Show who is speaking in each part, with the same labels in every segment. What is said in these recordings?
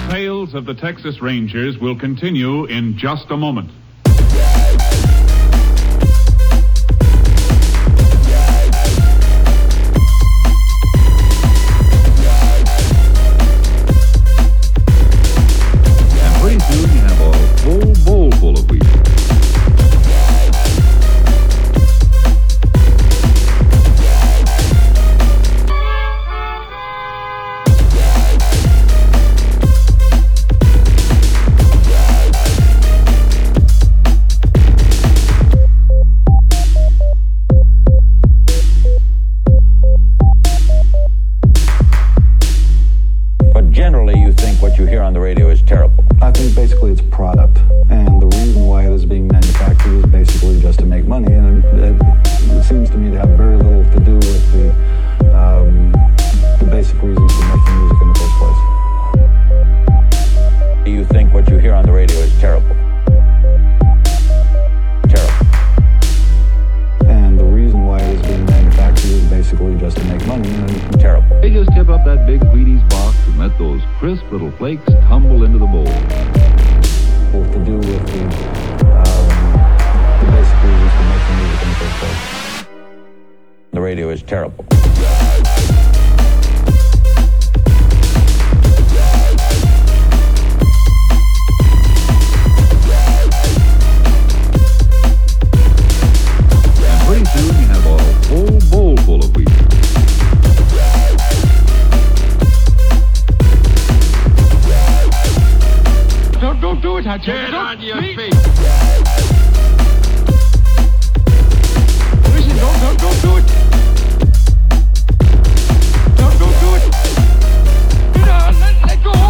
Speaker 1: Tales of the Texas Rangers will continue in just a moment. And pretty soon you have a whole bowl full of wheat.
Speaker 2: Generally, you think what you hear on the radio is terrible.
Speaker 3: I think basically it's a product, and the reason why it is being manufactured is basically just to make money, and it seems to me to have very little to do with the basic reasons for making music in the first place.
Speaker 2: You think what you hear on the radio is terrible. Terrible.
Speaker 3: And the reason why it is being manufactured is basically just to make money, and
Speaker 2: terrible.
Speaker 4: They just tip up that big Wheaties box and let those crisp little flakes tumble into the bowl.
Speaker 3: to do with the basic reasons for making music in the first place.
Speaker 2: The radio is terrible.
Speaker 4: And pretty soon you have a whole bowl full of wheat.
Speaker 5: Don't do it, I tell you. Get on your feet. Listen, don't do it. Don't do it. Let go.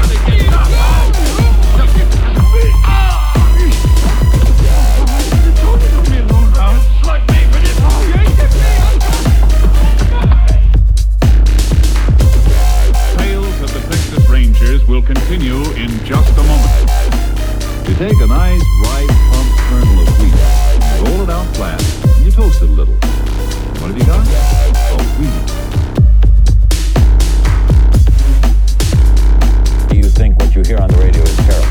Speaker 1: Tales of the Texas Rangers will continue in just a moment.
Speaker 4: You take a nice, ripe, plump kernel of wheat, you roll it out flat, and you toast it a little. What have you got? A wheat.
Speaker 2: You think what you hear on the radio is terrible.